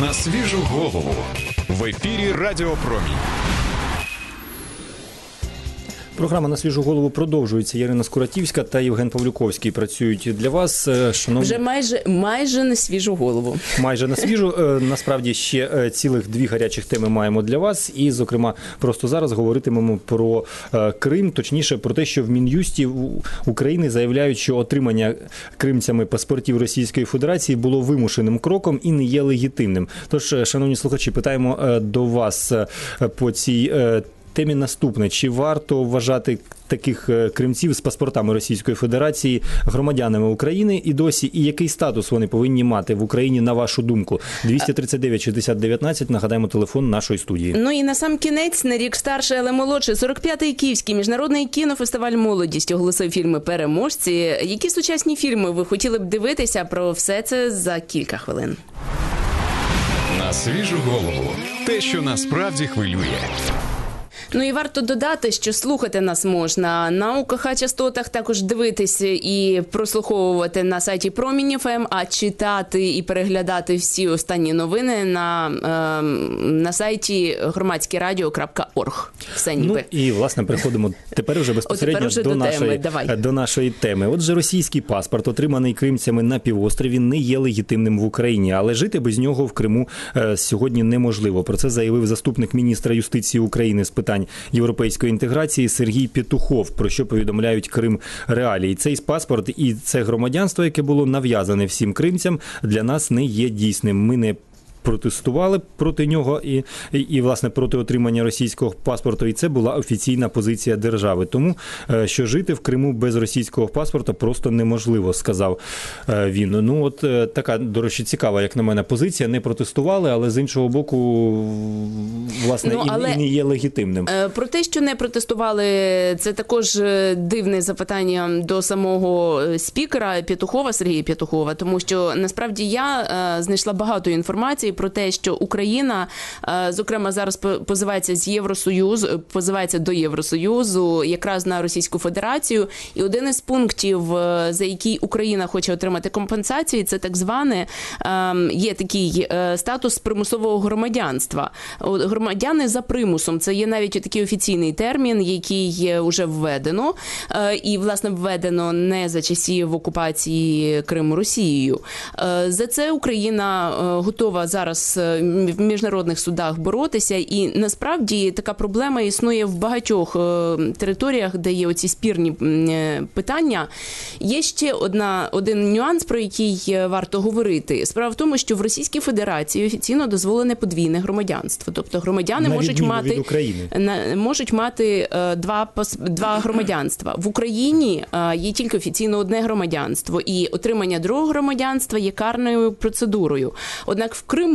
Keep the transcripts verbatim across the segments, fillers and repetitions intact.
На свіжу голову. В ефірі Радіо Промінь. Програма «На свіжу голову» продовжується. Ірина Скуратівська та Євген Павлюковський працюють для вас. Шановні... Вже майже, майже на свіжу голову. Майже на свіжу. Насправді ще цілих дві гарячих теми маємо для вас. І, зокрема, просто зараз говоритимемо про Крим, точніше про те, що в Мін'юсті України заявляють, що отримання кримцями паспортів Російської Федерації було вимушеним кроком і не є легітимним. Тож, шановні слухачі, питаємо до вас по цій темі наступне. Чи варто вважати таких кримців з паспортами Російської Федерації громадянами України і досі? І який статус вони повинні мати в Україні, на вашу думку? двісті тридцять дев'ять шістдесят дев'ятнадцять, нагадаємо, телефон нашої студії. Ну і на сам кінець, на рік старший, але молодший, сорок п'ятий Київський міжнародний кінофестиваль «Молодість» оголосив фільми «Переможці». Які сучасні фільми ви хотіли б дивитися? Про все це за кілька хвилин. На свіжу голову. Те, що насправді хвилює. Ну і варто додати, що слухати нас можна на У Ка Ха-частотах, також дивитися і прослуховувати на сайті Промінь еф ем, а читати і переглядати всі останні новини на, е, на сайті громадське радіо крапка орг. Все ніби. Ну і, власне, переходимо тепер вже безпосередньо О, вже до, до, нашої, до нашої теми. Отже, російський паспорт, отриманий кримцями на півострові, не є легітимним в Україні, але жити без нього в Криму е, сьогодні неможливо. Про це заявив заступник міністра юстиції України з питань європейської інтеграції Сергій Петухов, про що повідомляють Крим Реалії. Цей паспорт і це громадянство, яке було нав'язане всім кримцям, для нас не є дійсним. Ми не протестували проти нього і, і, і, власне, проти отримання російського паспорту, і це була офіційна позиція держави. Тому, що жити в Криму без російського паспорта просто неможливо, сказав він. Ну, от така, до речі, цікава, як на мене, позиція. Не протестували, але з іншого боку, власне, ну, але... і не є легітимним. Про те, що не протестували, це також дивне запитання до самого спікера Петухова, Сергія Петухова, тому що, насправді, я знайшла багато інформації про те, що Україна, зокрема, зараз позивається з Євросоюзу, позивається до Євросоюзу якраз на Російську Федерацію. І один із пунктів, за який Україна хоче отримати компенсації, це так зване, є такий статус примусового громадянства. Громадяни за примусом. Це є навіть такий офіційний термін, який вже введено. І, власне, введено не за часів окупації Криму Росією. За це Україна готова зараз зараз в міжнародних судах боротися, і насправді така проблема існує в багатьох територіях, де є оці спірні питання. Є ще одна, один нюанс, про який варто говорити. Справа в тому, що в Російській Федерації офіційно дозволене подвійне громадянство. Тобто громадяни на можуть мати, можуть мати два, два громадянства. В Україні є тільки офіційно одне громадянство, і отримання другого громадянства є карною процедурою. Однак в Криму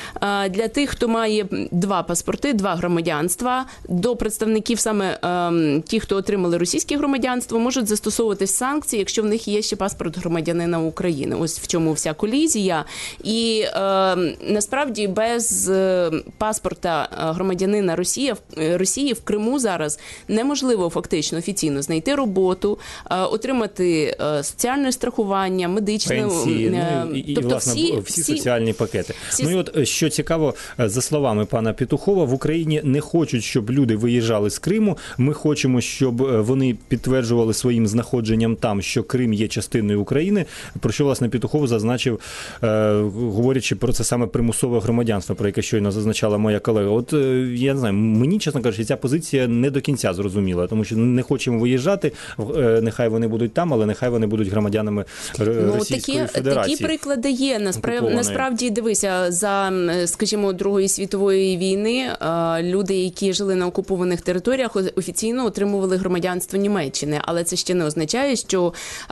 для тих, хто має два паспорти, два громадянства, до представників саме е, ті, хто отримали російське громадянство, можуть застосовувати санкції, якщо в них є ще паспорт громадянина України. Ось в чому вся колізія. І е, насправді без паспорта громадянина Росії, Росії в Криму зараз неможливо фактично офіційно знайти роботу, е, отримати е, соціальне страхування, медичне... Пенсії, е, ну, і, і, тобто власне, всі, всі, всі соціальні пакети. Всі... Ну і от, що цікаво, за словами пана Петухова, в Україні не хочуть, щоб люди виїжджали з Криму. Ми хочемо, щоб вони підтверджували своїм знаходженням там, що Крим є частиною України, про що, власне, Петухов зазначив, е, говорячи про це саме примусове громадянство, про яке щойно зазначала моя колега. От, е, я не знаю, мені, чесно кажучи, ця позиція не до кінця зрозуміла, тому що не хочемо виїжджати, е, нехай вони будуть там, але нехай вони будуть громадянами Російської ну, такі, Федерації. Такі приклади є. Насправді, насправді, дивися, за, скажімо, Другої світової війни люди, які жили на окупованих територіях, офіційно отримували громадянство Німеччини, але це ще не означає, що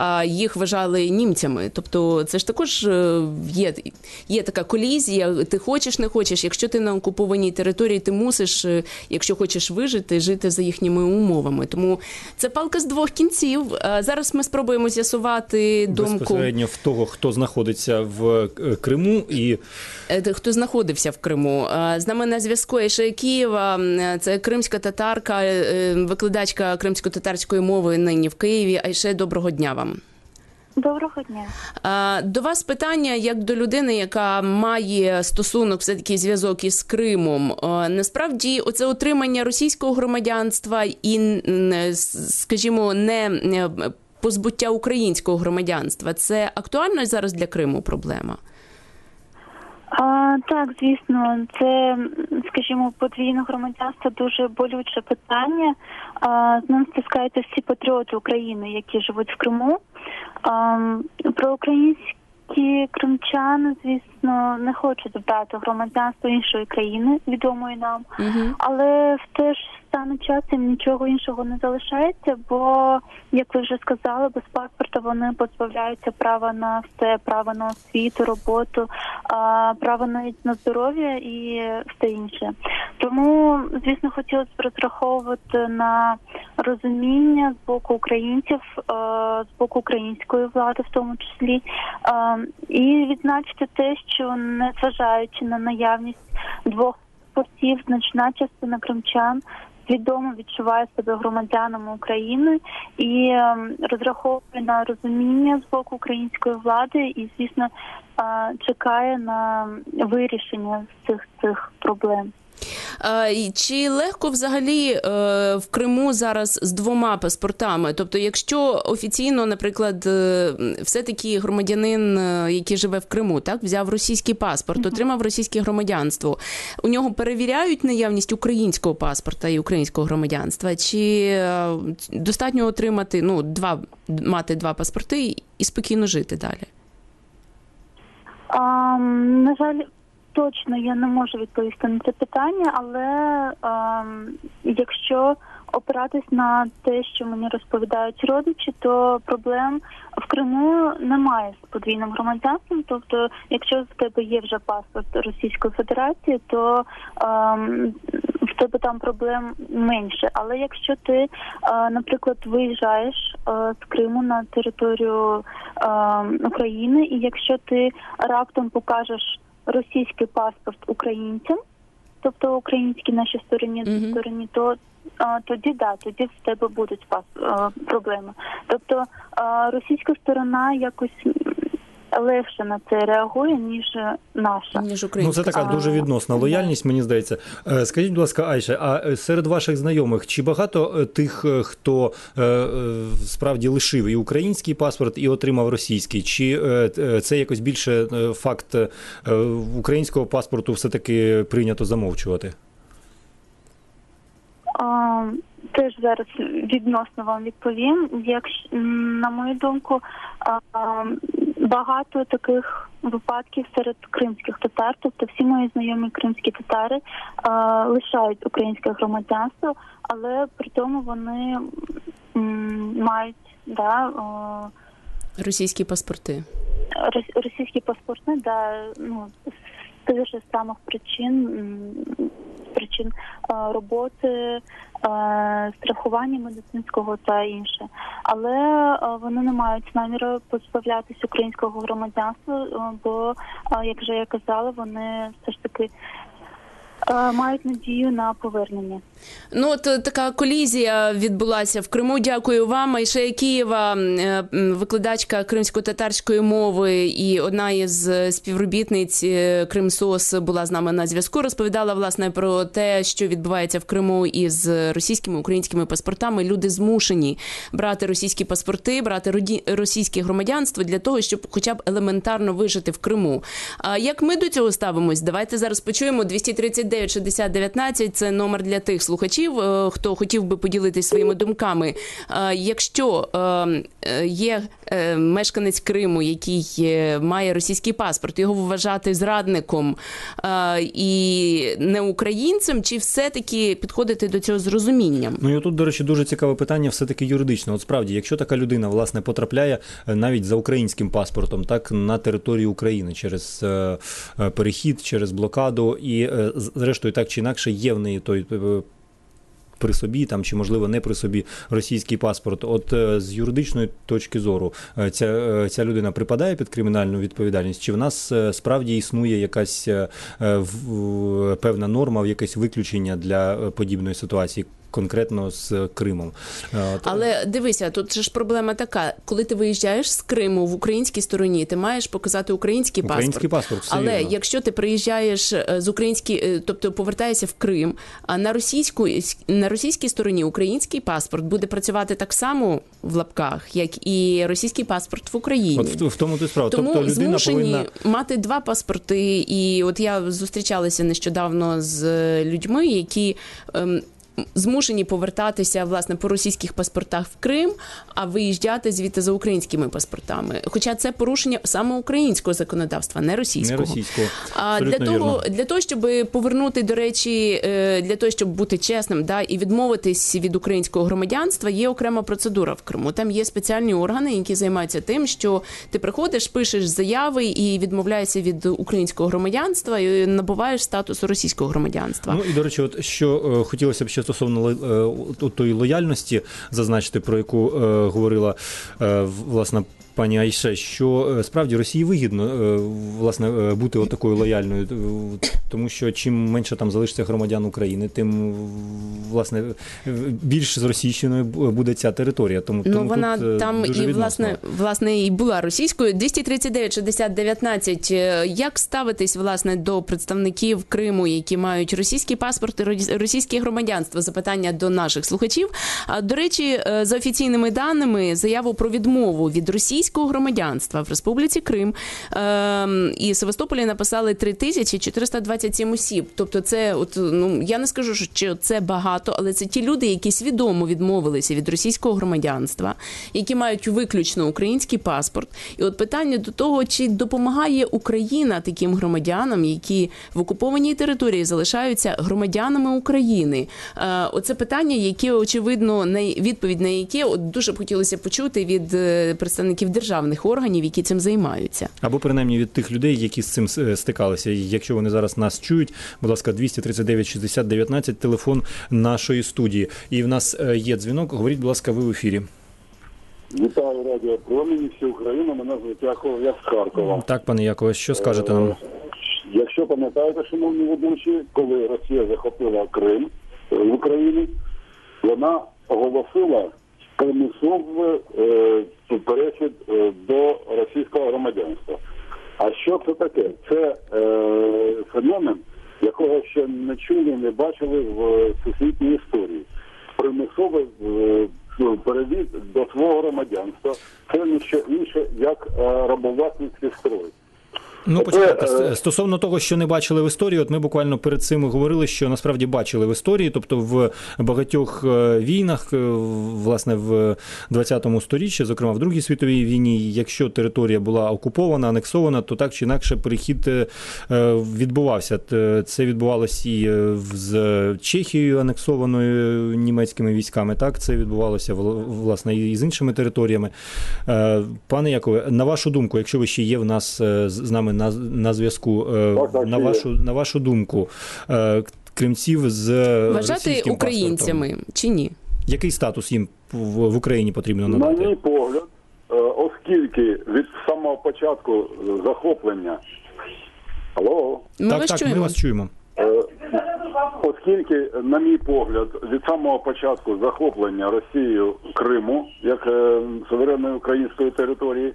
їх вважали німцями. Тобто це ж також є, є така колізія, ти хочеш, не хочеш. Якщо ти на окупованій території, ти мусиш, якщо хочеш вижити, жити за їхніми умовами. Тому це палка з двох кінців. Зараз ми спробуємо з'ясувати думку. Безпосередньо в того, хто знаходиться в Криму і... Хто знаходився в Криму. З нами на зв'язку Айше Києва, це кримська татарка, викладачка кримсько-татарської мови нині в Києві. Айше, доброго дня вам. Доброго дня. До вас питання, як до людини, яка має стосунок, все-таки зв'язок із Кримом. Насправді, оце отримання російського громадянства і, скажімо, не позбуття українського громадянства, це актуальна зараз для Криму проблема? А, так, звісно, це, скажімо, подвійне громадянство дуже болюче питання. А, з ним стискаються всі патріоти України, які живуть в Криму. А, про українські кримчани, звісно, не хочуть брати громадянство іншої країни, відомої нам. Угу. Але в те ж саме час їм нічого іншого не залишається, бо, як ви вже сказали, без паспорта вони позбавляються права на все, права на освіту, роботу, права навіть на здоров'я і все інше. Тому, звісно, хотілося б розраховувати на розуміння з боку українців, з боку української влади в тому числі, і відзначити те, що незважаючи на наявність двох паспортів, значна частина кримчан свідомо відчуває себе громадянами України і розраховує на розуміння з боку української влади і, звісно, чекає на вирішення цих цих проблем. Чи легко взагалі в Криму зараз з двома паспортами? Тобто, якщо офіційно, наприклад, все-таки громадянин, який живе в Криму, так, взяв російський паспорт, отримав російське громадянство, у нього перевіряють наявність українського паспорта і українського громадянства? Чи достатньо отримати, ну, два, мати два паспорти і спокійно жити далі? А, на жаль, точно я не можу відповісти на це питання, але е, якщо опиратись на те, що мені розповідають родичі, то проблем в Криму немає з подвійним громадянством. Тобто, якщо в тебе є вже паспорт Російської Федерації, то е, в тебе там проблем менше. Але якщо ти, е, наприклад, виїжджаєш е, з Криму на територію е, України, і якщо ти раптом покажеш російський паспорт українцям, тобто українські наші стороні, mm-hmm. стороні, то а, тоді да, тоді в тебе будуть пас, а, проблеми. Тобто а, російська сторона якось легше на це реагує, ніж наша. Ніж ну, це така дуже відносна лояльність, мені здається. Скажіть, будь ласка, Айше, а серед ваших знайомих, чи багато тих, хто справді лишив і український паспорт, і отримав російський? Чи це якось більше факт українського паспорту все-таки прийнято замовчувати? А, теж зараз відносно вам відповім. Якщо, на мою думку, а, багато таких випадків серед кримських татар, тобто всі мої знайомі кримські татари а, лишають українське громадянство, але при тому вони м, мають да, о, російські паспорти. Рос, російські паспорти, да, ну, з тих же самих причин, причин а, роботи, страхування медицинського та інше. Але вони не мають наміру позбавлятися українського громадянства, бо, як вже я казала, вони все ж таки мають надію на повернення. Ну, от така колізія відбулася в Криму. Дякую вам. Айше Якієва, викладачка кримсько-татарської мови і одна із співробітниць Кримсос була з нами на зв'язку. Розповідала, власне, про те, що відбувається в Криму із російськими, українськими паспортами. Люди змушені брати російські паспорти, брати російське громадянство для того, щоб хоча б елементарно вижити в Криму. А як ми до цього ставимось? Давайте зараз почуємо. двісті тридцять дев'ять шістдесят дев'ятнадцять – це номер для тих слухачів, хто хотів би поділитися своїми думками. Якщо є мешканець Криму, який має російський паспорт, його вважати зрадником і не українцем, чи все-таки підходити до цього з розумінням? Ну і тут, до речі, дуже цікаве питання все-таки юридичне. От справді, якщо така людина, власне, потрапляє навіть за українським паспортом, так, на територію України через перехід, через блокаду, і зрештою, так чи інакше, є в неї той при собі, там, чи, можливо, не при собі російський паспорт. От з юридичної точки зору ця, ця людина припадає під кримінальну відповідальність? Чи в нас справді існує якась певна норма, якесь виключення для подібної ситуації, конкретно з Кримом. Але дивися, тут же ж проблема така, коли ти виїжджаєш з Криму в українській стороні, ти маєш показати український паспорт. Український паспорт, все Але вірно. якщо ти приїжджаєш з української, тобто повертаєшся в Крим, а на російську, на російській стороні український паспорт буде працювати так само в лапках, як і російський паспорт в Україні. От в, в тому ти справа. Тому тобто людина змушені повинна мати два паспорти. І от я зустрічалася нещодавно з людьми, які ем, змушені повертатися, власне, по російських паспортах в Крим, а виїжджати звідти за українськими паспортами. Хоча це порушення саме українського законодавства, не російського. Не російського. А для того, для того, щоб повернути, до речі, для того, щоб бути чесним, да, і відмовитись від українського громадянства, є окрема процедура в Криму. Там є спеціальні органи, які займаються тим, що ти приходиш, пишеш заяви і відмовляєшся від українського громадянства і набуваєш статус російського громадянства. Ну і, до речі, от що е, хотілося б ще стосовно е, тої лояльності зазначити, про яку е, говорила е, власне пані Айше, що справді Росії вигідно власне бути отакою лояльною, тому що чим менше там залишиться громадян України, тим власне більш зросійщеною буде ця територія. Тому, ну, тому вона тут там дуже і відносно. власне власне і була російською. двісті тридцять дев'ять шістдесят дев'ятнадцять. Як ставитись власне до представників Криму, які мають російський паспорт і російське громадянство? Запитання до наших слухачів. До речі, за офіційними даними, заяву про відмову від російського громадянства в Республіці Крим е, і Севастополі написали три тисячі чотириста двадцять сім осіб. Тобто це, от, ну, я не скажу, що це багато, але це ті люди, які свідомо відмовилися від російського громадянства, які мають виключно український паспорт. І от питання до того, чи допомагає Україна таким громадянам, які в окупованій території залишаються громадянами України. Е, оце питання, яке, очевидно, на відповідь на яке от дуже б хотілося почути від представників державних органів, які цим займаються. Або, принаймні, від тих людей, які з цим стикалися. І якщо вони зараз нас чують, будь ласка, двісті тридцять дев'ять шістдесят дев'ятнадцять, телефон нашої студії. І в нас є дзвінок. Говоріть, будь ласка, ви в ефірі. Вітаю, радіо Промінь, всю Україну. Мене звуть Яков, я з Харкова. Так, пане Якове, що скажете нам? Якщо пам'ятаєте, шановні ведучі, коли Росія захопила Крим в Україні, вона оголосила примусовий е, перехід е, до російського громадянства. А що це таке? Це е, феномен, якого ще не чули, не бачили в всесвітній історії. Примусовий е, перевід до свого громадянства – це ніщо інше, як е, рабовласницький строй. Ну, почекайте, стосовно того, що не бачили в історії, от ми буквально перед цим говорили, що насправді бачили в історії, тобто в багатьох війнах, власне, в двадцятому сторіччі, зокрема в Другій світовій війні, якщо територія була окупована, анексована, то так чи інакше перехід відбувався. Це відбувалося і з Чехією, анексованою німецькими військами, так, це відбувалося, власне, і з іншими територіями. Пане Якове, на вашу думку, якщо ви ще є в нас з нами на, на зв'язку, на вашу, на вашу думку, кримців з вважати українцями паспортом, чи ні? Який статус їм в, в Україні потрібно надати? На мій погляд, оскільки від самого початку захоплення... Алло? Ми так, вас так, чуємо. ми вас чуємо. Оскільки, на мій погляд, від самого початку захоплення Росією Криму, як суверенної української території,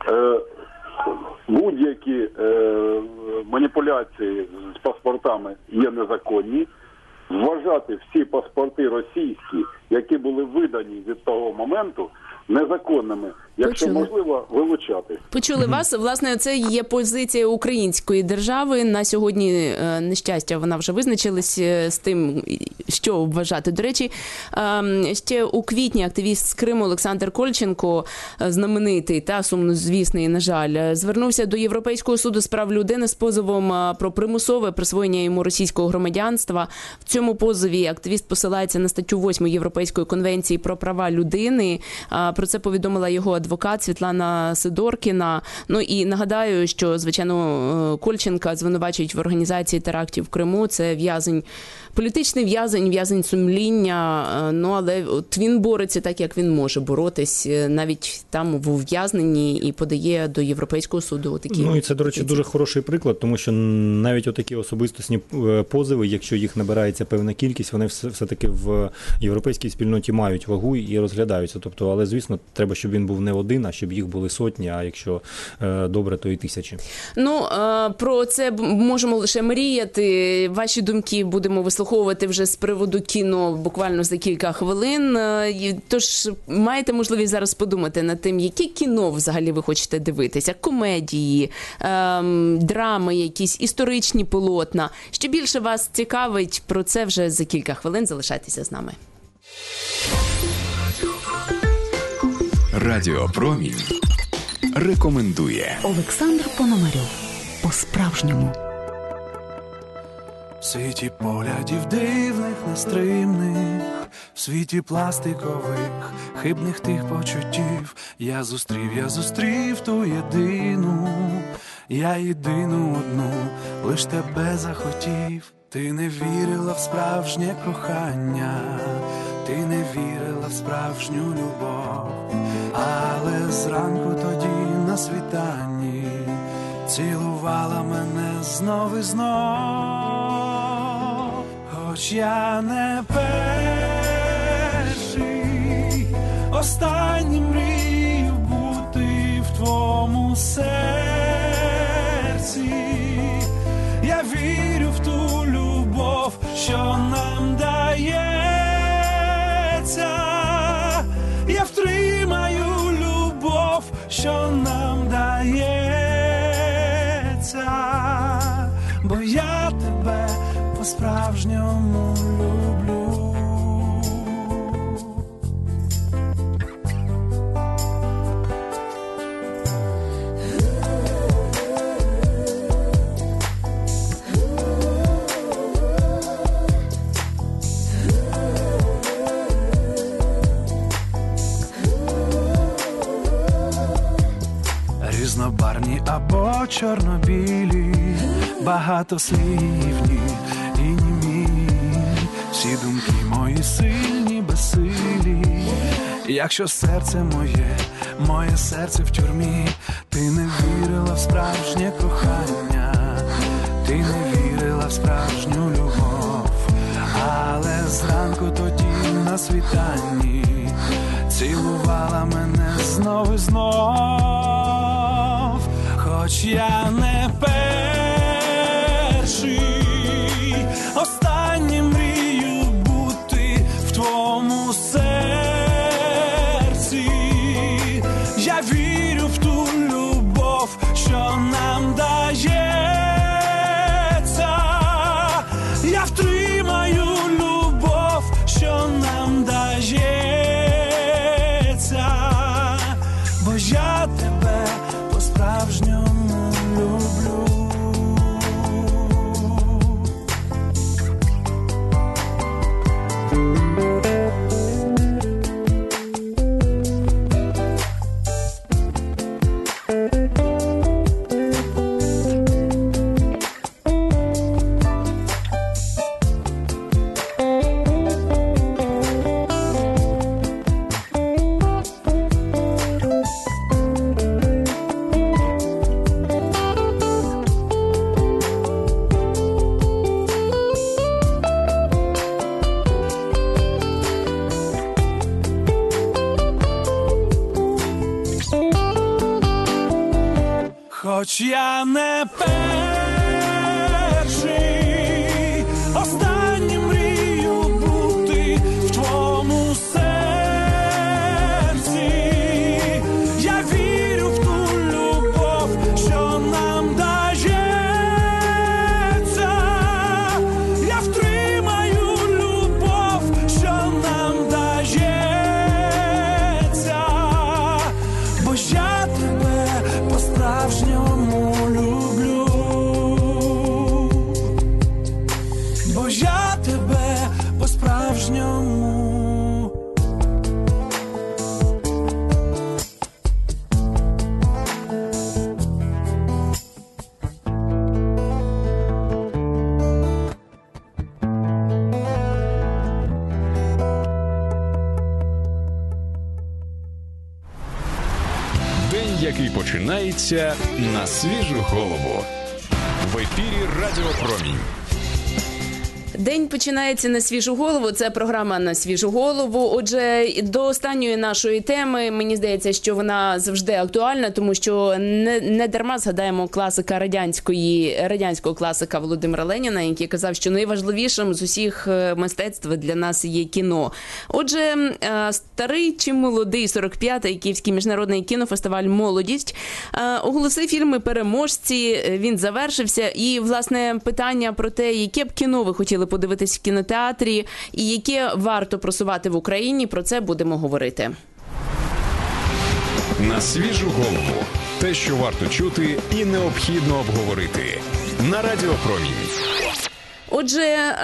будь-які е, маніпуляції з паспортами є незаконні. Вважати всі паспорти російські, які були видані від того моменту, незаконними, якщо Почули. можливо, вилучати. Почули mm-hmm. вас. Власне, це є позиція української держави. На сьогодні, нещастя, вона вже визначилась з тим, що вважати. До речі, ще у квітні активіст з Криму Олександр Кольченко, знаменитий та сумнозвісний, на жаль, звернувся до Європейського суду з прав людини з позовом про примусове присвоєння йому російського громадянства. В цьому позові активіст посилається на статтю восьму Європейської конвенції про права людини. Про це повідомила його адвокат адвокат Світлана Сидоркіна. Ну і нагадаю, що, звичайно, Кольченка звинувачують в організації терактів в Криму. Це в'язень, політичний в'язень, в'язень сумління. Ну, але от він бореться так, як він може боротись, навіть там в ув'язненні, і подає до Європейського суду такі. Ну і це, до речі, дуже хороший приклад, тому що навіть отакі особистісні позови, якщо їх набирається певна кількість, вони все-таки в європейській спільноті мають вагу і розглядаються. Тобто, але, звісно, треба, щоб він був не один, а щоб їх були сотні, а якщо добре, то і тисячі. Ну, про це можемо лише мріяти. Ваші думки будемо вислуховувати вже з приводу кіно буквально за кілька хвилин. Тож, маєте можливість зараз подумати над тим, яке кіно взагалі ви хочете дивитися? Комедії, ем, драми, якісь історичні полотна. Що більше вас цікавить, про це вже за кілька хвилин. Залишайтеся з нами. Радіо Промінь рекомендує. Олександр Пономарьов. По-справжньому. В світі поглядів дивних, нестримних, в світі пластикових, хибних тих почуттів, я зустрів, я зустрів ту єдину, я єдину одну, лиш тебе захотів. Ти не вірила в справжнє кохання, ти не вірила в справжню любов, але зранку тоді на світанні цілувала мене знов і знов. Хоч я не перший, останній мрію бути в твоєму серці, я вірю в ту любов, що нам дається, я втримаю любов, що нам дається, бо я тебе по-справжньому люблю. Різнобарвні або чорно-білі, багатослівні і німі, всі думки мої сильні, безсилі. Якщо серце моє, моє серце в тюрмі, ти не вірила в справжнє кохання, ти не вірила в справжню любов, але зранку тоді на світанні цілувала мене знов і знов. Хоч я не перший, останній мрію бути в твоєму серці, я вірю в ту любов, що нам дається, я втримаю любов, що нам дається, бо я тебе по-справжньому люблю. Хоч я не перший, останній мрію бути в твоєму серці, я вірю в ту любов, що нам дається, я втримаю любов, що нам дається, бо я тебе по-справжньому люблю, бо я тебе по-справжньому який починається на свіжу голову. В ефірі Радіо Промінь. День починається на свіжу голову. Це програма «На свіжу голову». Отже, до останньої нашої теми, мені здається, що вона завжди актуальна, тому що не, не дарма згадаємо класика радянської, радянського класика Володимира Леніна, який казав, що найважливішим з усіх мистецтв для нас є кіно. Отже, старий чи молодий сорок п'ятий Київський міжнародний кінофестиваль «Молодість» оголосив фільми переможці, він завершився. І, власне, питання про те, яке б кіно ви хотіли подивитись в кінотеатрі і яке варто просувати в Україні, про це будемо говорити. На свіжу голову. Те, що варто чути і необхідно обговорити. На Радіо Промінь. Отже,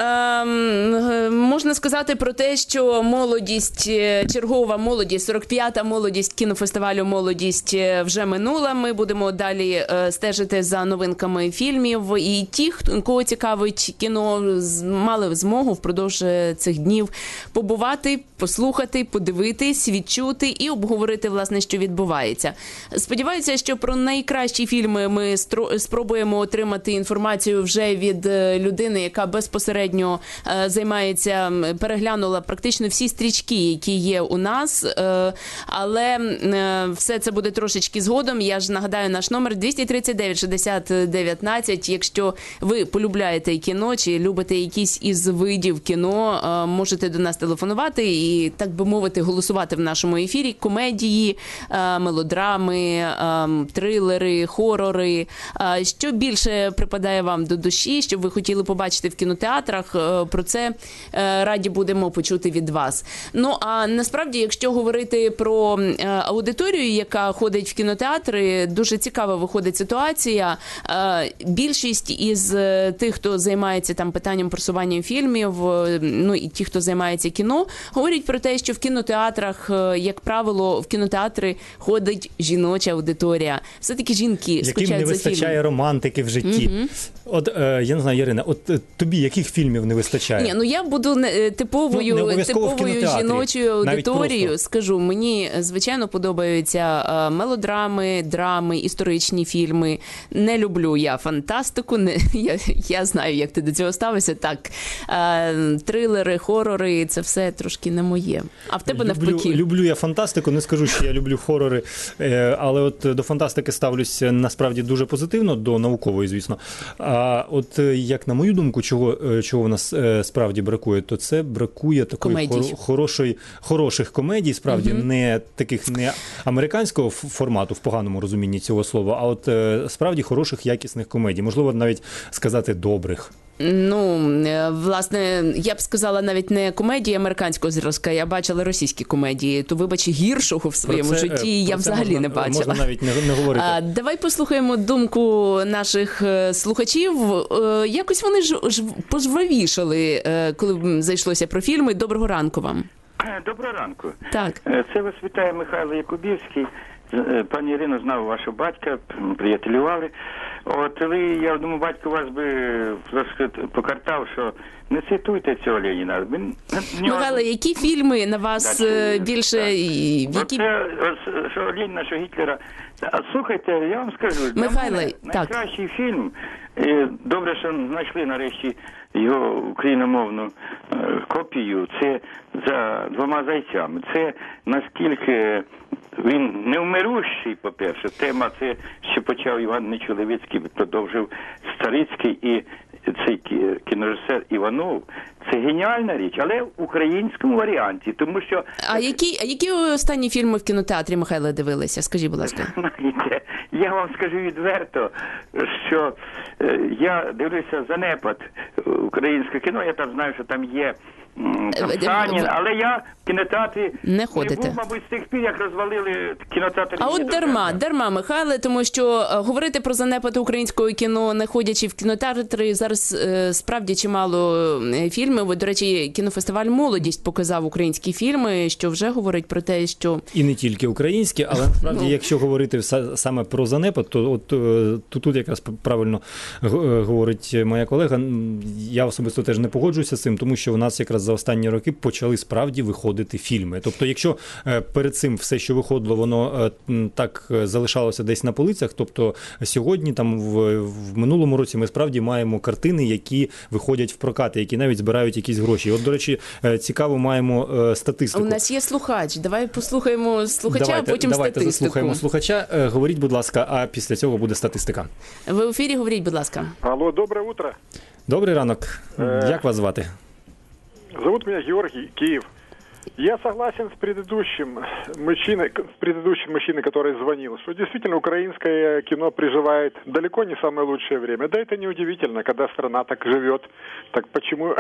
можна сказати про те, що молодість, чергова молодість, сорок п'ята молодість кінофестивалю «Молодість» вже минула. Ми будемо далі стежити за новинками фільмів. І ті, кого цікавить кіно, мали змогу впродовж цих днів побувати, послухати, подивитись, відчути і обговорити, власне, що відбувається. Сподіваюся, що про найкращі фільми ми спробуємо отримати інформацію вже від людини, яка безпосередньо е, займається, переглянула практично всі стрічки, які є у нас, е, але е, все це буде трошечки згодом. Я ж нагадаю наш номер двісті тридцять дев'ять шістдесят дев'ятнадцять. Якщо ви полюбляєте кіно чи любите якісь із видів кіно, е, можете до нас телефонувати і, так би мовити, голосувати в нашому ефірі. Комедії, е, мелодрами, е, трилери, хорори. Е, що більше припадає вам до душі, що ви хотіли побачити в кінотеатрах, про це раді будемо почути від вас. Ну, а насправді, якщо говорити про аудиторію, яка ходить в кінотеатри, дуже цікава виходить ситуація. Більшість із тих, хто займається там питанням просування фільмів, ну і ті, хто займається кіно, говорять про те, що в кінотеатрах, як правило, в кінотеатри ходить жіноча аудиторія. Все-таки жінки скучають за фільмом. Яким не вистачає романтики в житті. Mm-hmm. От, я не знаю, Ірина, от тобі яких фільмів не вистачає? Ні, ну я буду типовою, ну, типовою жіночою аудиторією. Скажу, мені, звичайно, подобаються мелодрами, драми, історичні фільми. Не люблю я фантастику, не, я, я знаю, як ти до цього ставишся. Так, трилери, хорори, це все трошки не моє. А в тебе люблю, навпаки. Люблю я фантастику, не скажу, що я люблю хорори, але от до фантастики ставлюся насправді дуже позитивно, до наукової, звісно. А от як на мою думку, чого, чого в нас справді бракує, то це бракує такої хор, хорошої, хороших комедій, справді, угу. не таких не американського формату в поганому розумінні цього слова, а от справді хороших, якісних комедій, можливо, навіть сказати добрих. Ну, власне, я б сказала навіть не комедії американського зразка, я бачила російські комедії, то, вибач, гіршого в своєму це, житті я взагалі можна, не бачила. Можна навіть не, не говорити. А, давай послухаємо думку наших слухачів. Якось вони ж, ж пожвавішали, коли зайшлося про фільми. Доброго ранку вам. Доброго ранку. Так. Це вас вітає Михайло Якубівський. Пані Ірино, знав вашого батька, приятелювали. От, але я думаю, батько вас би покартав, що не цитуйте цього Леніна. Він, Михайло, які фільми на вас так, більше... Так. Які... Оце, що Леніна, що Гітлера. А слухайте, я вам скажу, Михайло, найкращий фільм, і добре, що знайшли нарешті його україномовну е, копію, це «За двома зайцями». Це наскільки він невмирущий, по-перше. Тема це, що почав Іван Нечоловіцький, продовжив Старицький і цей кінорежисер Іванов. Це геніальна річ, але в українському варіанті, тому що... А які, а які останні фільми в кінотеатрі, Михайло, дивилися? Скажіть, будь ласка. Знаєте, я вам скажу відверто, що е, я дивлюся «Занепад» українське кіно, я там знаю, що там є там Санін, але я в кінотеатрі не ходите. Не був, мабуть, з тих пір, як розвалили кінотеатр. А от дарма, дарма, Михайле, тому що говорити про занепад українського кіно, не ходячи в кінотеатри, зараз е, справді чимало фільмів. До речі, кінофестиваль «Молодість» показав українські фільми, що вже говорить про те, що... І не тільки українські, але насправді, ну... якщо говорити саме про занепад, то от то тут якраз правильно говорить моя колега. Я особисто теж не погоджуюся з цим, тому що у нас якраз за останні роки почали справді виходити фільми. Тобто, якщо перед цим все, що виходило, воно так залишалося десь на полицях, тобто сьогодні, там в, в минулому році ми справді маємо картини, які виходять в прокати, які навіть збирають якісь гроші. От, до речі, цікаво, маємо статистику. У нас є слухач. Давай послухаємо слухача, давайте, а потім давайте статистику. Давайте заслухаємо слухача. Говоріть, будь ласка, а після цього буде статистика. Ви в ефірі, говоріть, будь ласка. Алло, доброе утро. Добрий ранок. Э... Як вас звати? Зовут меня Георгий, Киев. Я согласен с предыдущим мужчиной, с предыдущим мужчиной, который звонил, что действительно украинское кино приживает далеко не самое лучшее время. Да это неудивительно, когда страна так живет. Так почему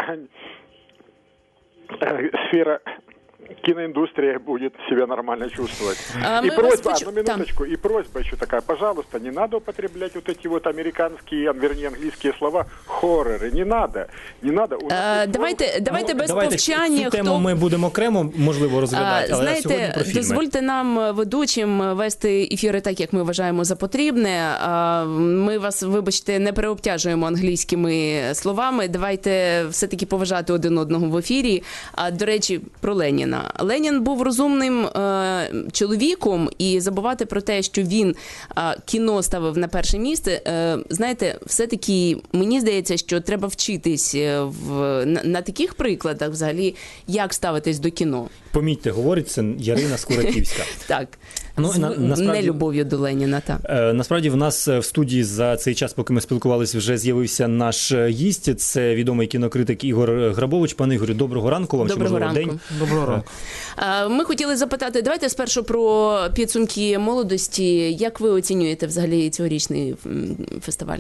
сфера киноиндустрия будет себя нормально чувствовать. А и просьба, хочу... одну минуточку, Там. и просьба еще такая, пожалуйста, не надо употреблять вот эти вот американские, вернее, английские слова хорроры, не надо, не надо. А, давайте, слово... давайте без давайте повчання. Цю тему хто... ми будемо окремо, можливо, розглядати, а, але знаєте, сьогодні про фільми. Дозвольте нам, ведучим, вести ефіри так, як ми вважаємо за потрібне. Ми вас, вибачте, не переобтяжуємо англійськими словами, давайте все-таки поважати один одного в ефірі. А, до речі, про Леніна. Ленін був розумним е, чоловіком, і забувати про те, що він е, кіно ставив на перше місце, е, знаєте, все-таки мені здається, що треба вчитись в, на, на таких прикладах взагалі, як ставитись до кіно. Помітьте, говорить це Ярина Скуратівська. Так. Ну, з на, насправді, нелюбов'ю до Леніна, так. Е, насправді в нас в студії за цей час, поки ми спілкувалися, вже з'явився наш гість. Це відомий кінокритик Ігор Грабович. Пане Ігорю, доброго ранку вам. Доброго ранку. День. Доброго ранку. Е, ми хотіли запитати, давайте спершу про підсумки молодості. Як ви оцінюєте взагалі цьогорічний фестиваль?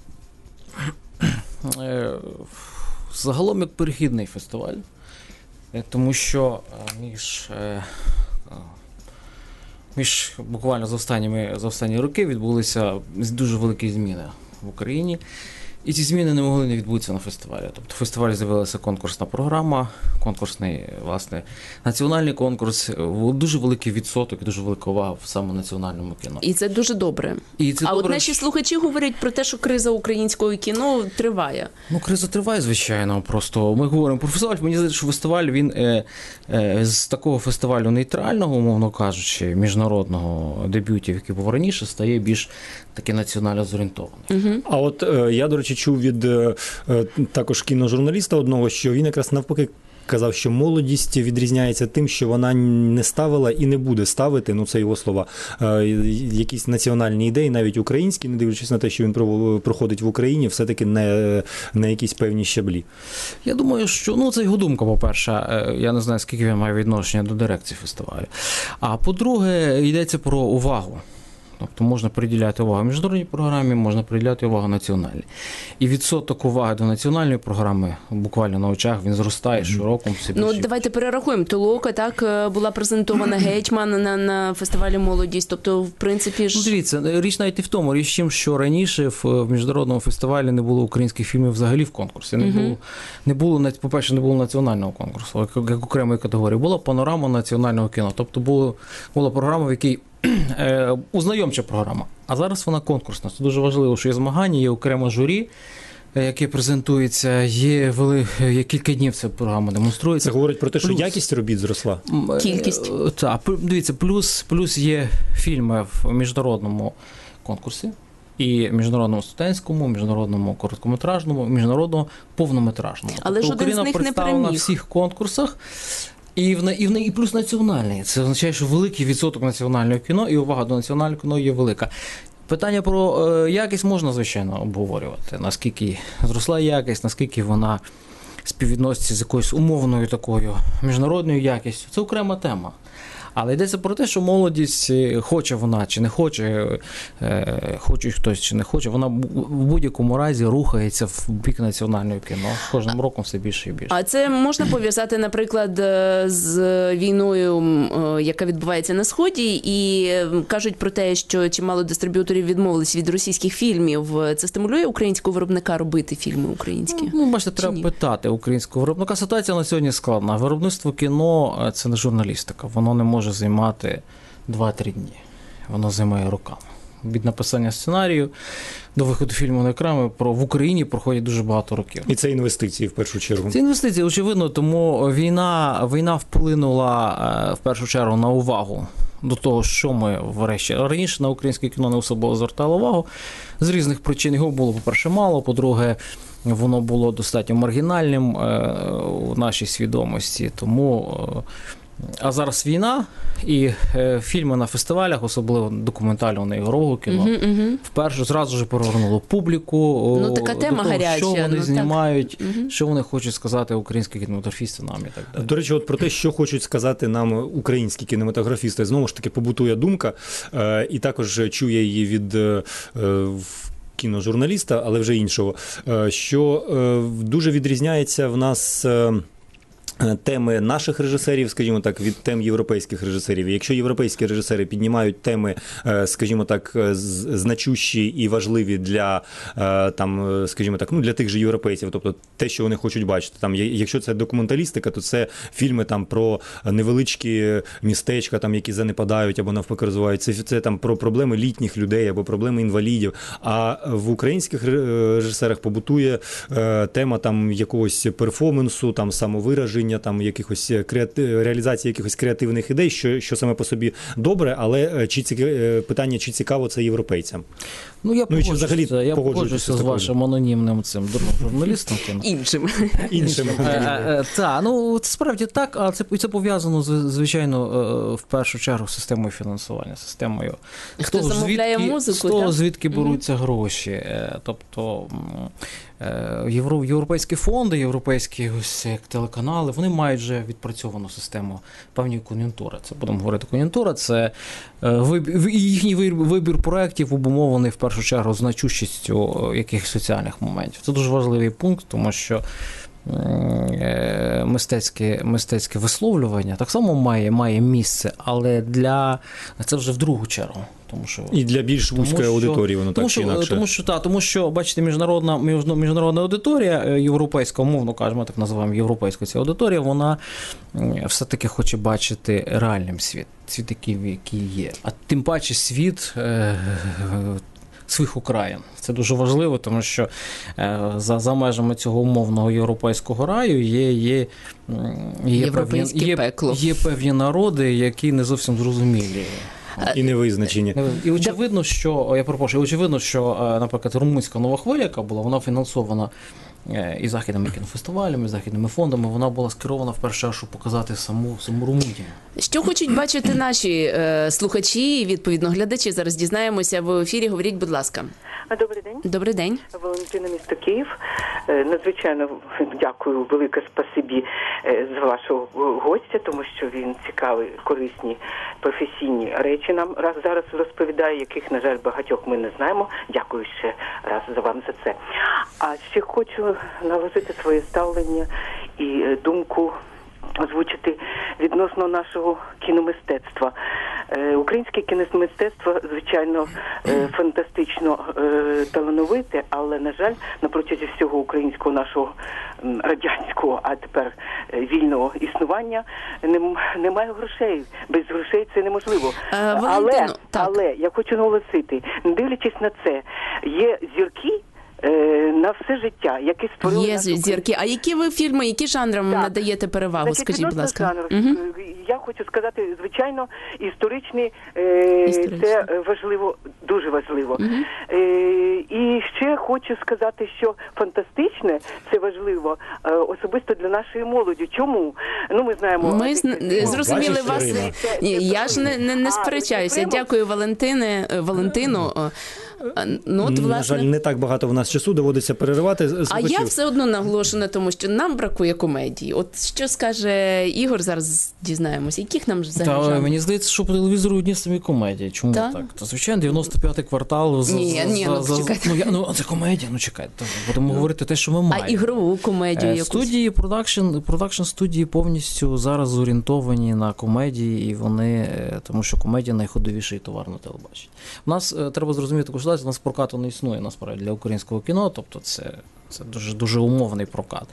Загалом як перехідний фестиваль, тому що між... Між буквально за останніми за останні роки відбулися дуже великі зміни в Україні. І ці зміни не могли не відбутися на фестивалі. Тобто в фестивалі з'явилася конкурсна програма, конкурсний, власне, національний конкурс, дуже великий відсоток і дуже велика увага в саме національному кіно. І це дуже добре. І це а добре, от наші слухачі говорять про те, що криза українського кіно триває. Ну, криза триває, звичайно. Просто ми говоримо про фестиваль. Мені здається, що фестиваль, він е, е, з такого фестивалю нейтрального, умовно кажучи, міжнародного дебютів, який був раніше, стає більш таки національно зорієнтований. Угу. А от е, я, до речі, чув від е, також кіножурналіста одного, що він якраз навпаки казав, що молодість відрізняється тим, що вона не ставила і не буде ставити, ну це його слова, е, якісь національні ідеї, навіть українські, не дивлячись на те, що він проходить в Україні, все-таки не на якісь певні щаблі. Я думаю, що, ну це його думка, по-перше, я не знаю, скільки він має відношення до дирекції фестивалю. А по-друге, йдеться про увагу. Тобто можна приділяти увагу міжнародній програмі, можна приділяти увагу національній. І відсоток уваги до національної програми буквально на очах, він зростає щороком. Все ну, давайте перерахуємо. Толока, так, була презентована Гетьман на, на фестивалі «Молодість». Тобто, в принципі ж... Ну, дивіться, річ навіть і в тому, річ тим, що раніше в, в міжнародному фестивалі не було українських фільмів взагалі в конкурсі. Не було, не було, по-перше, не було національного конкурсу, як, як окремої категорії. Була панорама національного кіно. Тобто, було, була програма, в якій узнайомча програма. А зараз вона конкурсна. Це дуже важливо, що є змагання, є окремо журі, яке презентується, є, вели... є кілька днів ця програма демонструється. Це говорить про те, що плюс... якість робіт зросла? Кількість. Так, дивіться, плюс, плюс є фільми в міжнародному конкурсі, і міжнародному студентському, міжнародному короткометражному, міжнародному повнометражному. Але тобто жоден з них не переміг. На всіх конкурсах. І в, і, в, і плюс національний. Це означає, що великий відсоток національного кіно і увага до національного кіно є велика. Питання про е, якість можна, звичайно, обговорювати. Наскільки зросла якість, наскільки вона співвідноситься з якоюсь умовною такою міжнародною якістю. Це окрема тема. Але йдеться про те, що молодість, хоче вона чи не хоче, хоче хтось чи не хоче, вона в будь-якому разі рухається в бік національного кіно. Кожним роком все більше і більше. А це можна пов'язати, наприклад, з війною, яка відбувається на Сході, і кажуть про те, що чимало дистриб'юторів відмовились від російських фільмів. Це стимулює українського виробника робити фільми українські? Ну, бачите, треба питати українського виробника. Ситуація на сьогодні складна. Виробництво кіно – це не журналістика. Воно не може займати два-три дні. Воно займає роками. від написання сценарію до виходу фільму на екрани про в Україні проходять дуже багато років. І це інвестиції в першу чергу. Це інвестиції, очевидно, тому війна, війна вплинула в першу чергу на увагу до того, що ми врешті. Раніше на українське кіно не особливо звертало увагу. З різних причин його було, по-перше, мало, по-друге, воно було достатньо маргінальним у нашій свідомості. Тому, а зараз війна, і фільми на фестивалях, особливо документального і ігрового кіно, uh-huh, uh-huh. вперше зразу ж перевернуло публіку, ну, така тема до того, гаряча, що вони ну, знімають, uh-huh. що вони хочуть сказати українські кінематографісти нам і так далі. До речі, от про те, що хочуть сказати нам українські кінематографісти, знову ж таки побутує думка, і також чує її від кіножурналіста, але вже іншого, що дуже відрізняється в нас теми наших режисерів, скажімо так, від тем європейських режисерів. Якщо європейські режисери піднімають теми, скажімо так, значущі і важливі для, там, скажімо так, ну, для тих же європейців, тобто те, що вони хочуть бачити. Там, якщо це документалістика, то це фільми там про невеличкі містечка, там, які занепадають або навпаки розвиваються. Це, це там про проблеми літніх людей або проблеми інвалідів. А в українських режисерах побутує тема там якогось перформансу, там самовираження, там якихось креатив, реалізації якихось креативних ідей, що, що саме по собі добре, але чи ці, питання, чи цікаво це європейцям? Ну, я ну, погоджуюся, я погоджуюся з вашим анонімним цим журналістом. Іншим. Іншим. Так, ну, це справді так, а це, це пов'язано, звичайно, в першу чергу з системою фінансування, системою. Хто замовляє музику, з того, звідки беруться гроші. Тобто європейські фонди, європейські ось телеканали, вони мають вже відпрацьовану систему певної кон'юнктури. Це, будемо говорити, кон'юнктура, це вибір, їхній вибір проєктів обумовлений в першу чергу значущістю якихось соціальних моментів. Це дуже важливий пункт, тому що мистецьке, мистецьке висловлювання так само має, має місце, але для це вже в другу чергу. Тому що, і для більш вузької аудиторії воно так що, чи інакше. Тому що, та, тому що, бачите, міжнародна, міжнародна аудиторія, європейська, умовно кажемо, так називаємо європейська ця аудиторія, вона все-таки хоче бачити реальним світ, світ, який, який є. А тим паче світ е, своїх окраїн. Це дуже важливо, тому що е, за, за межами цього умовного європейського раю є, є, є, певні, є, є певні народи, які не зовсім зрозумілі. І не визначені. І очевидно, що, я перепрошую, очевидно, що, наприклад, румунська нова хвиля, яка була, вона фінансована і західними кінофестивалями, і західними фондами, вона була скерована в першу чергу, щоб показати саму, саму Румунію. Що хочуть бачити наші е, слухачі і, відповідно, глядачі? Зараз дізнаємося в ефірі. Говоріть, будь ласка. Добрий день. Добрий день. Валентина, місто Київ. Надзвичайно дякую, велике спасибі з вашого гостя, тому що він цікавий, корисні, професійні речі нам раз зараз розповідає, яких, на жаль, багатьох ми не знаємо. Дякую ще раз за вам за це. А ще хочу наложити своє ставлення і думку озвучити відносно нашого кіномистецтва. Українське кіномистецтво, звичайно, фантастично талановите, але, на жаль, на протязі всього українського нашого радянського, а тепер вільного існування немає грошей. Без грошей це неможливо. Е, але, але я хочу наголосити, не дивлячись на це, є зірки, на все життя, які створили... Є зірки. А які ви фільми, які жанрам так. надаєте перевагу, Значить, скажіть, будь ласка? Жанр, угу. Я хочу сказати, звичайно, історичний, е, історичний. Це важливо, дуже важливо. Угу. Е, і ще хочу сказати, що фантастичне, це важливо, е, особисто для нашої молоді. Чому? Ну, ми знаємо... Ми з... зрозуміли Бачиш, вас. Ні, це, це я ж не, не, не сперечаюся. Дякую, Валентине, Валентину. Ну, от, власне... На жаль, не так багато в нас часу, доводиться переривати. А я все одно наголошу на тому, що нам бракує комедії. От що скаже Ігор, зараз дізнаємося, яких нам взагалі жанрів? Мені здається, що по телевізору одні самі комедії. Чому Та? так? Та, звичайно, дев'яносто п'ятий квартал. За, ні, ні, за, ну, за, чекайте. Ну, я, ну, це комедія, ну, чекайте. Будемо ну, говорити те, що ми маємо. А ігрову комедію якусь? Студії, продакшн, продакшн студії повністю зараз зорієнтовані на комедії, і вони, тому що комедія найходовіший товар на телебаченні. У нас, треба зрозуміти таку ситуацію, у нас прокату не існує, насправді, для українського кіно, тобто це Це дуже, дуже умовний прокат.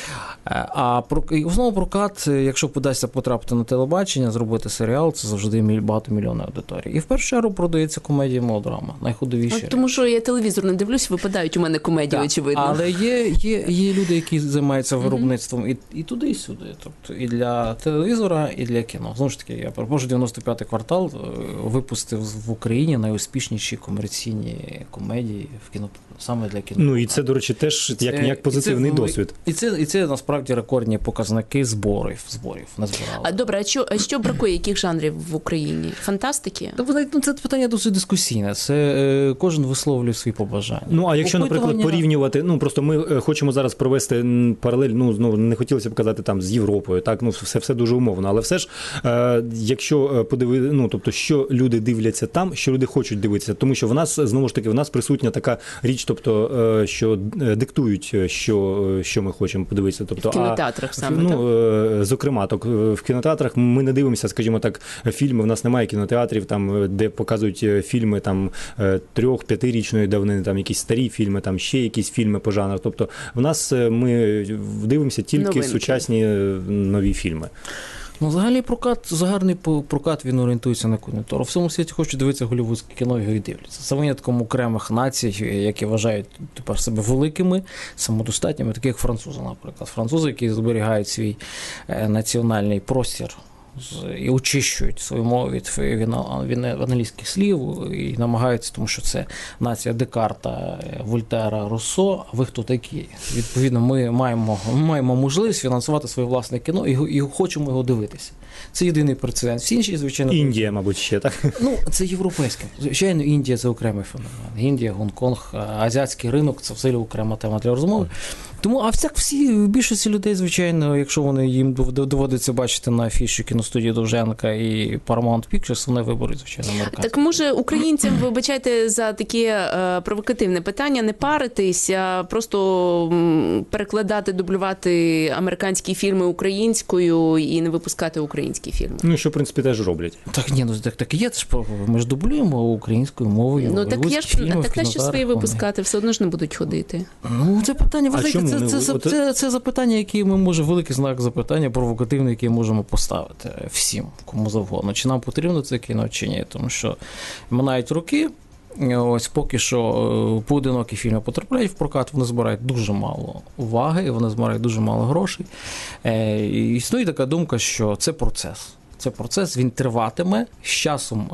А основний прокат, якщо вдасться потрапити на телебачення, зробити серіал, це завжди багатомільйонна аудиторія. І в першу чергу продається комедія, мелодрама, найходовіші. Тому що я телевізор не дивлюсь, випадають у мене комедії, так, очевидно. Але є, є, є люди, які займаються виробництвом mm-hmm. і, і туди, і сюди. Тобто і для телевізора, і для кіно. Знову ж таки, я перепрошую, дев'яносто п'ятий квартал випустив в Україні найуспішніші комерційні комедії в кіно, саме для кіно. Ну і це, до речі, теж як, це, як позитивний і це, досвід. І це, і це насправді рекордні показники зборів. зборів назбирали. А добре, а що, а що бракує, яких жанрів в Україні? Фантастики? Ну, це питання досить дискусійне. Це е, кожен висловлює свої побажання. Ну, а якщо, Опитування... наприклад, порівнювати, ну, просто ми хочемо зараз провести паралель, ну, знову не хотілося б казати там з Європою, так, ну, все, все дуже умовно, але все ж, е, якщо подивити, ну, тобто, що люди дивляться там, що люди хочуть дивитися, тому що в нас, знову ж таки, в нас присутня така річ, тобто, е, що диктують, що, що ми хочемо подивитися. Тобто, в кінотеатрах а, саме, ну, так? Е, зокрема, так, в кінотеатрах ми не дивимося, скажімо так, фільми, в нас немає кінотеатрів, там, де показують фільми там трьох-п'ятирічної давнини, там якісь старі фільми, там ще якісь фільми по жанру. Тобто в нас ми дивимося тільки Новинки. Сучасні нові фільми. Ну, взагалі прокат, загарний прокат, він орієнтується на кон'юнктуру. В всьому світі хочуть дивитися голлівудське кіно, його і дивляться. За винятком окремих націй, які вважають тепер себе великими, самодостатніми, таких як французи, наприклад. Французи, які зберігають свій національний простір і очищують свою мову від, від, від англійських слів і намагаються, тому що це нація Декарта, Вольтера, Руссо, а ви хто такі? Відповідно, ми маємо, ми маємо можливість фінансувати своє власне кіно і, і хочемо його дивитися. Це єдиний прецедент. Всі інші, звичайно... Індія, мабуть, ще, так? Ну, це європейське. Звичайно, Індія – це окремий феномен. Індія, Гонконг, азіатський ринок – це взагалі окрема тема для розмови. Тому, а всяк всі, більшості людей, звичайно, якщо вони їм доводиться бачити на афіші кіностудії Довженка і Paramount Pictures, вони виберуть, звичайно, американські. Так може українцям, вибачайте за таке е, провокативне питання, не паритись, а просто перекладати, дублювати американські фільми українською і не випускати українські фільми? Ну, що, в принципі, теж роблять. Так, ні, ну, так, так є, ж, ми ж дублюємо українською мовою. Ну, так я ж, фільми, так нащо свої випускати, все одно ж не будуть ходити. Ну, це питання, ви знаєте, це, це, це, це, це запитання, які ми можемо, великий знак запитання, провокативний, який можемо поставити всім, кому завгодно. Чи нам потрібно це кіно, чи ні. Тому що минають роки, ось поки що поодинокі фільми потрапляють в прокат, вони збирають дуже мало уваги, вони збирають дуже мало грошей. І існує така думка, що це процес. Це процес, він триватиме. З часом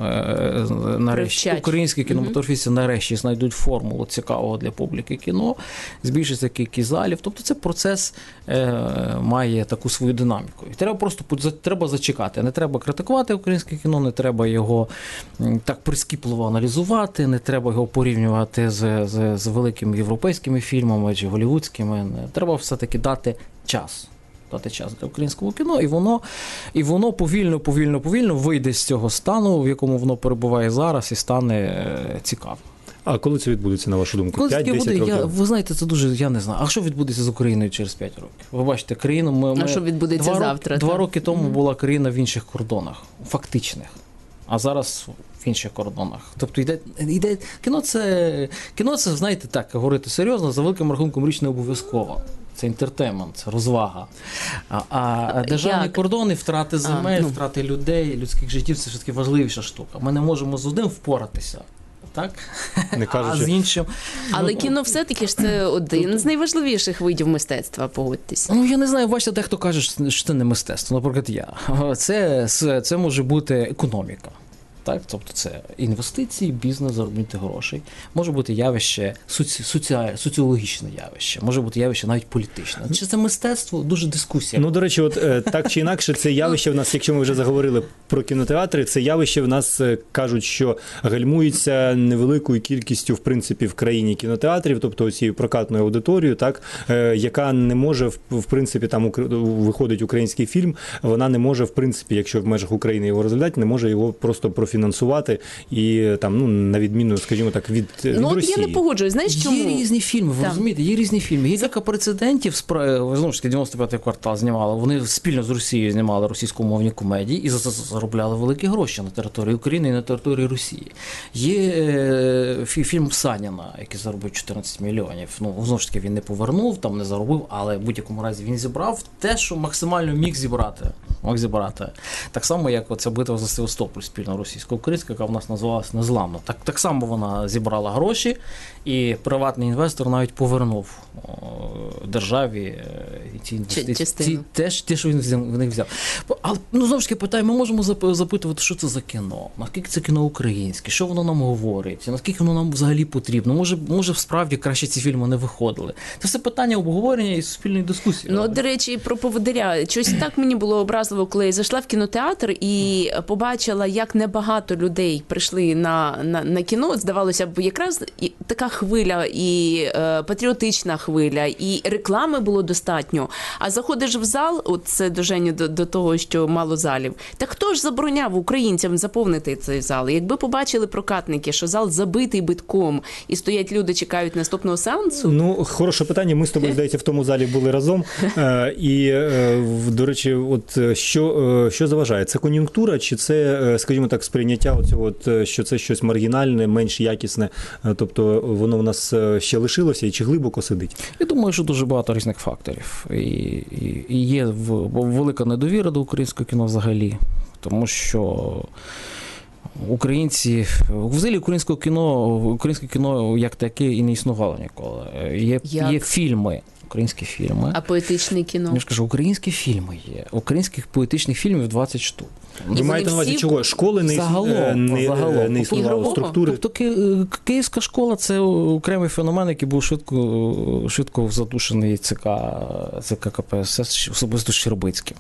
нарешті Привчать. Українські кінематографісти нарешті знайдуть формулу цікавого для публіки кіно, збільшиться кількість залів. Тобто це процес е, має таку свою динаміку. І треба просто треба зачекати. Не треба критикувати українське кіно, не треба його так прискіпливо аналізувати, не треба його порівнювати з, з, з великими європейськими фільмами чи голлівудськими. Треба все-таки дати час. Дати час для українського кіно, і воно, і воно повільно, повільно, повільно вийде з цього стану, в якому воно перебуває зараз, і стане е, цікавим. А коли це відбудеться, на вашу думку? п'ять-десять років? Я, ви знаєте, це дуже, я не знаю. А що відбудеться з Україною через п'ять років? Ви бачите, країну... Ми, ми, а що відбудеться два завтра? Роки, два роки тому mm-hmm. була країна в інших кордонах, фактичних. А зараз в інших кордонах. Тобто йде, йде кіно це, кіно це, знаєте, так, говорити серйозно, за великим рахунком річ не обов'язково. Це інтертеймент, це розвага. А, а державні Як? кордони, втрати земель, а, ну. втрати людей, людських життів – це все-таки важливіша штука. Ми не можемо з одним впоратися. Так? Не кажучи. А з іншим... Але ну, кіно все-таки ж це один з найважливіших видів мистецтва, погодьтеся. Ну, я не знаю, бачите, дехто каже, що це не мистецтво. Наприклад, я. Це, це, це може бути економіка. Так? Тобто це інвестиції, бізнес, заробити грошей. Може бути явище, соці, соці, соціологічне явище, може бути явище навіть політичне. Чи це мистецтво? Дуже дискусія. Ну, до речі, от так чи інакше, це явище в нас, якщо ми вже заговорили про кінотеатри, це явище в нас кажуть, що гальмується невеликою кількістю, в принципі, в країні кінотеатрів, тобто цією прокатною аудиторією, так, яка не може, в принципі, там виходить український фільм, вона не може, в принципі, якщо в межах України його розглядати, не може його просто профінансувати. фінансувати і там, ну, на відміну, скажімо так, від, від ну, Росії. Я не погоджуюсь. Знаєш, чому? Є різні фільми, ви так. розумієте? Є різні фільми. Є кілька прецедентів, знову ж таки, дев'яносто п'ятий квартал знімали. Вони спільно з Росією знімали російськомовні комедії і заробляли великі гроші на території України і на території Росії. Є фільм Саніна, який заробив чотирнадцять мільйонів. Ну, знову ж таки, він не повернув, там не заробив, але в будь-якому разі він зібрав те, що максимально міг зібрати. Мог зібрати. Так само, як оця битва за Севастополь спільно російсько-українська, яка в нас називалася Незламно. Так, так само вона зібрала гроші, і приватний інвестор навіть повернув о, державі ці інвестиції. Те, те, що він в них взяв. Але, ну, знову ж таки, питаю, ми можемо запитувати, що це за кіно, наскільки це кіно українське, що воно нам говорить, наскільки воно нам взагалі потрібно. Може, може справді краще ці фільми не виходили. Це все питання обговорення і суспільної дискусії. Ну, до речі, про поводиря. Щось так мені було образливо, коли я зайшла в кінотеатр і побачила, як небагато людей прийшли на, на, на кіно. Здавалося б, якраз така хвиля, і е, патріотична хвиля, і реклами було достатньо. А заходиш в зал, от це до Жені, до, до того, що мало залів. Так хто ж забороняв українцям заповнити цей зал? Якби побачили прокатники, що зал забитий битком, і стоять люди, чекають наступного сеансу? Ну, хороше питання. Ми з тобою, здається, в тому залі були разом. І, до речі, от що, що заважає? Це кон'юнктура, чи це, скажімо так, сприйняття оцього, от, що це щось маргінальне, менш якісне, тобто воно в нас ще лишилося і чи глибоко сидить? Я думаю, що дуже багато різних факторів. І, і, і є велика недовіра до українського кіно взагалі, тому що українці, взагалі українського кіно, українське кіно як таке і не існувало ніколи. Є, є фільми, українські фільми. А поетичне кіно? Я ж кажу, українські фільми є. Українських поетичних фільмів двадцять штук. Ви маєте на увазі чого? Школи не, загалом, не, загалом. не існувало структури? Тобто Київська школа – це окремий феномен, який був швидко, швидко задушений ЦК, ЦК КПСС, особисто Щербицьким.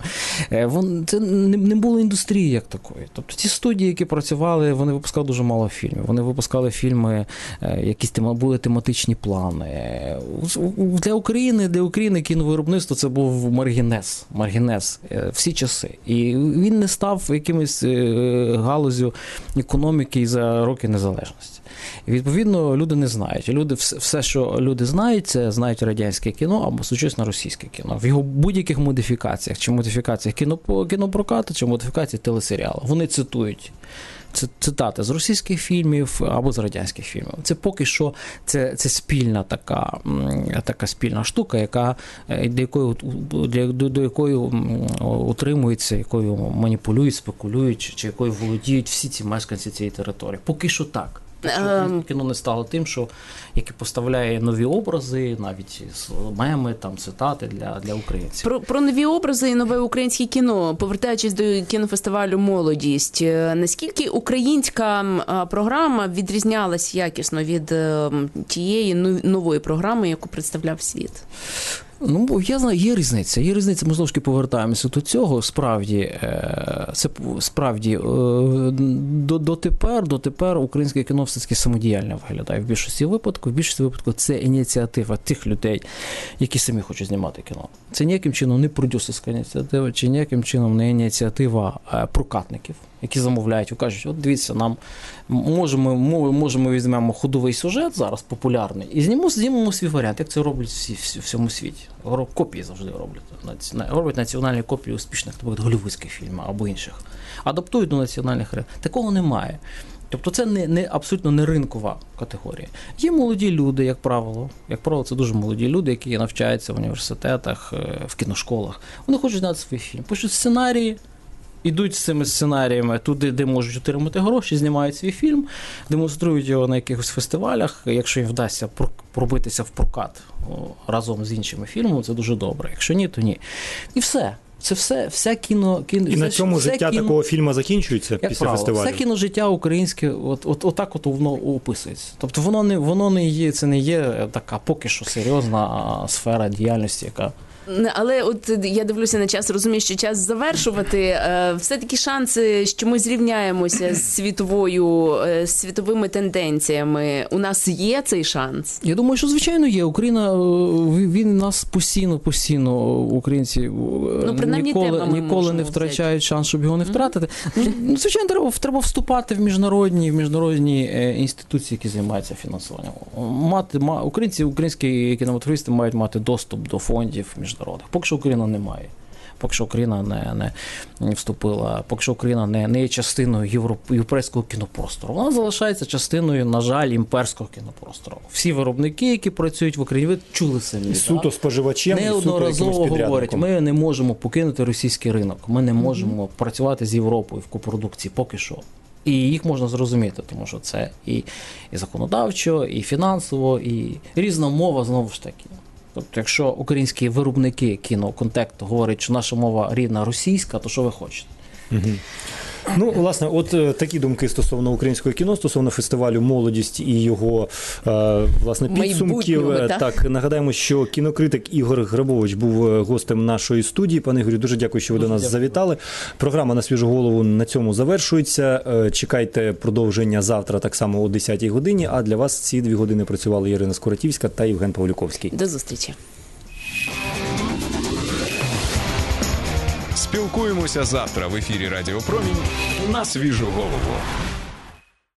Це не було індустрії як такої. Тобто ті студії, які працювали, вони випускали дуже мало фільмів. Вони випускали фільми, якісь були тематичні плани. Для України, для України кіновиробництво – це був маргінез, маргінез всі часи. І він не став якимось галузю економіки за роки незалежності. І, відповідно, люди не знають. Люди, все, що люди знають, це знають радянське кіно або сучасне російське кіно. В його будь-яких модифікаціях, чи модифікаціях кіно, кінопрокату, чи модифікаціях телесеріалу. Вони цитують цитати з російських фільмів або з радянських фільмів. Це поки що це, це спільна така, така спільна штука, яка, до якої, до, до якої утримуються, якою маніпулюють, спекулюють, чи якою володіють всі ці мешканці цієї території. Поки що так. Що кіно не стало тим, що яке поставляє нові образи, навіть меми, там цитати для, для українців. Про, про нові образи і нове українське кіно. Повертаючись до кінофестивалю «Молодість», наскільки українська програма відрізнялась якісно від тієї нової програми, яку представляв світ? Ну, я знаю, є різниця. Є різниця, ми знову ж таки повертаємося до цього. Справді, це справді до, дотепер, дотепер українське кіно все-таки самодіяльне виглядає в більшості випадків. В більшості випадків це ініціатива тих людей, які самі хочуть знімати кіно. Це ніяким чином не продюсерська ініціатива, чи ніяким чином не ініціатива прокатників, які замовляють і кажуть, от дивіться, нам можемо, можемо візьмемо ходовий сюжет зараз популярний і знімемо, знімемо свій варіант, як це роблять всі в всьому світі. Копії завжди роблять. Роблять національні копії успішних голлівудських фільмів або інших. Адаптують до національних ринків. Такого немає. Тобто це не, не, абсолютно не ринкова категорія. Є молоді люди, як правило. Як правило, це дуже молоді люди, які навчаються в університетах, в кіношколах. Вони хочуть знати свій фільм. Пишуть сценарії, ідуть з цими сценаріями туди, де можуть отримати гроші, знімають свій фільм, демонструють його на якихось фестивалях. Якщо їм вдасться пробитися в прокат разом з іншими фільмами, це дуже добре. Якщо ні, то ні. І все. Це все, вся кіно... кіно і все, на цьому життя кіно, такого фільму закінчується після правило, фестивалю? Все кіножиття українське, от, от, от так от воно описується. Тобто воно не, воно не є, це не є така поки що серйозна сфера діяльності, яка... Але от я дивлюся на час, розумію, що час завершувати. Все-таки шанси, що ми зрівняємося з світовою, з світовими тенденціями. У нас є цей шанс? Я думаю, що звичайно є. Україна, він нас постійно, постійно, українці ну, ніколи, ніколи не втрачають взяти. Шанс, щоб його не втратити. Mm-hmm. Ну, звичайно, треба, треба вступати в міжнародні, в міжнародні інституції, які займаються фінансуванням. Мати, українці, українські кінематографісти мають мати доступ до фондів міжнародних. Поки що Україна не має. поки що Україна не, не вступила, поки що Україна не, не є частиною європ, європейського кінопростору. Вона залишається частиною, на жаль, імперського кінопростору. Всі виробники, які працюють в Україні, ви чули самі. Суто споживачем, неодноразово говорять, ми не можемо покинути російський ринок, ми не можемо mm-hmm. працювати з Європою в копродукції поки що. І їх можна зрозуміти, тому що це і, і законодавчо, і фінансово, і різна мова знову ж таки. Тобто, якщо українські виробники кіноконтенту говорять, що наша мова рідна російська, то що ви хочете? Угу. Ну, власне, от такі думки стосовно українського кіно, стосовно фестивалю «Молодість» і його, власне, підсумків. Так? так, нагадаємо, що кінокритик Ігор Грабович був гостем нашої студії. Пане Ігорю, дуже дякую, що ви дуже до нас дякую. завітали. Програма «На свіжу голову» на цьому завершується. Чекайте продовження завтра так само о десятій годині, а для вас ці дві години працювали Ірина Скуратівська та Євген Павлюковський. До зустрічі. Спілкуємося завтра в ефірі Радіо Промінь на свіжу голову.